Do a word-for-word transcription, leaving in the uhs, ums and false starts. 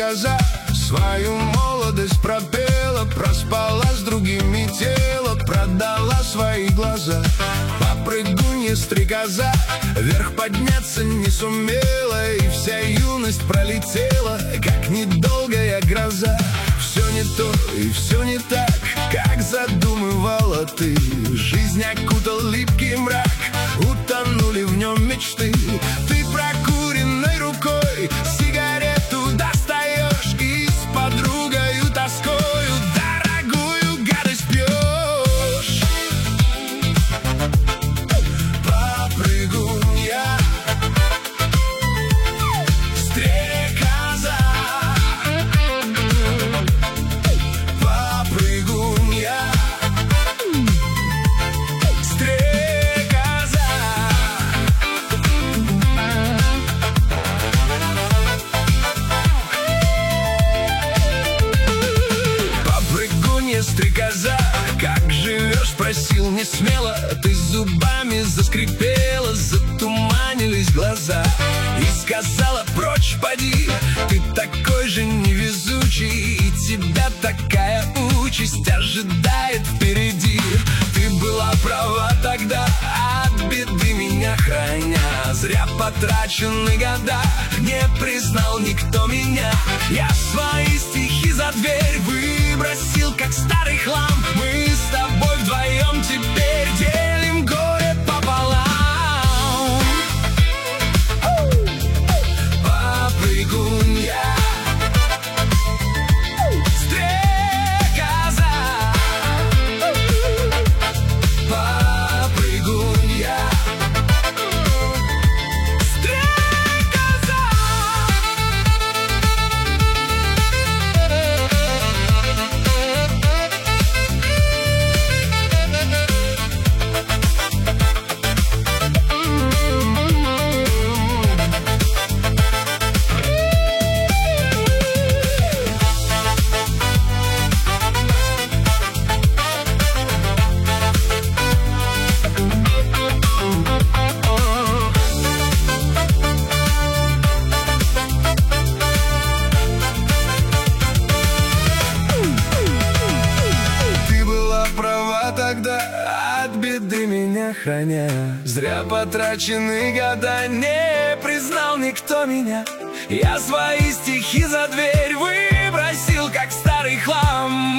стрекоза свою молодость пропела, проспала с другими тело, продала свои глаза. Попрыгунья стрекоза вверх подняться не сумела, и вся юность пролетела, как недолгая гроза. Все не то и все не так, как задумывала ты. Жизнь окутал липкий мрак, утонули в нем мечты. Ты прокуренной рукой сигарету достаешь и с подругою тоскою дорогую гадость пьешь. Попрыгунья стрекоза, попрыгунья стрекоза. Попрыгунья стрекоза, как живешь, спросил не смело. Ты зубами заскрипела, затуманились глаза, и сказала: прочь поди, ты такой же невезучий, и тебя такая участь ожидает впереди. Ты была права тогда, от беды меня храня. Зря потрачены года, не признал никто меня. Я свои стихи за дверь выбросил, как старый хлам. Мы с тобой вдвоем теперь делим горе пополам. Попрыгунья стрекоза, попрыгунья стрекоза. Тогда, от беды меня храня. Зря потрачены года, не признал никто меня. Я свои стихи за дверь выбросил, как старый хлам.